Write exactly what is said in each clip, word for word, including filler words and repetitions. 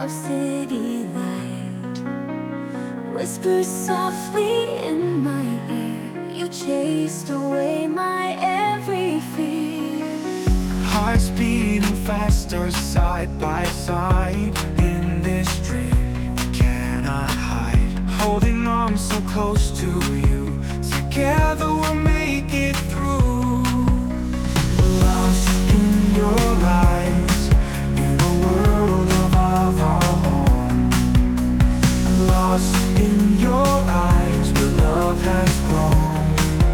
of city light whispers softly in my ear. You chased away my every fear. Hearts beating faster side by side. In this dream we cannot hide. Holding on so close to you. Together we'll make it through. Lost in your eyes, in a world of our own. Lost in your eyes, where love has grown.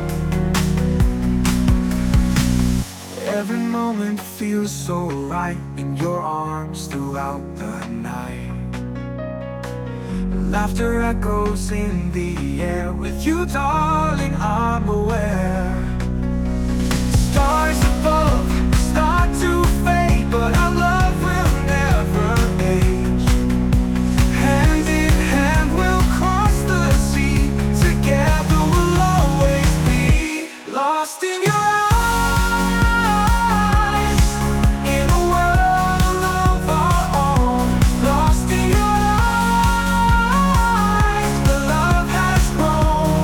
Every moment feels so right in your arms throughout the night. Laughter echoes in the air. With you, darling, I'm aware. Stars above start to fade, but our love will never age. Hand in hand we'll cross the sea. Together we'll always be. Lost in your eyes, in a world of our own. Lost in your eyes, the love has grown.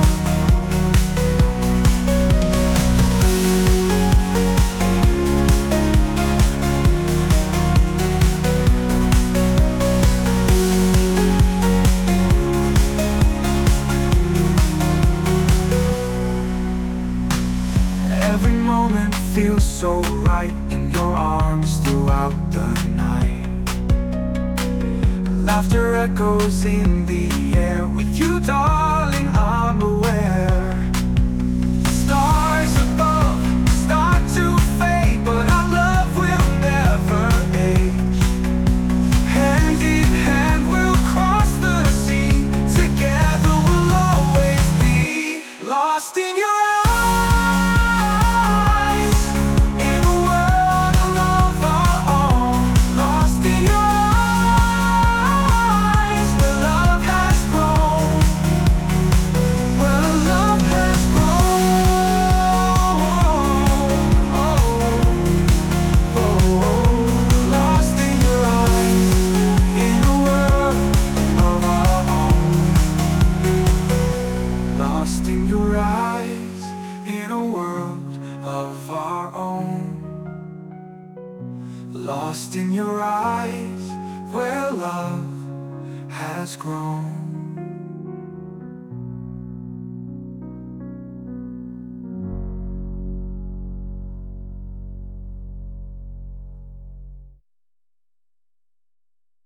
Every moment feels so right in your arms throughout the night. Laughter echoes in the air. With you, darling, I'm aware. Stars above start to fade, but our love will never age. Hand in hand we'll cross the sea. Together we'll always be. Lost in your eyes, in a world of our own. Lost in your eyes, where love has grown. Where love has grown. Lost in your eyes, in a world of our own. Lost in your eyes, in a world of our own. Lost in your eyes, where love has grown.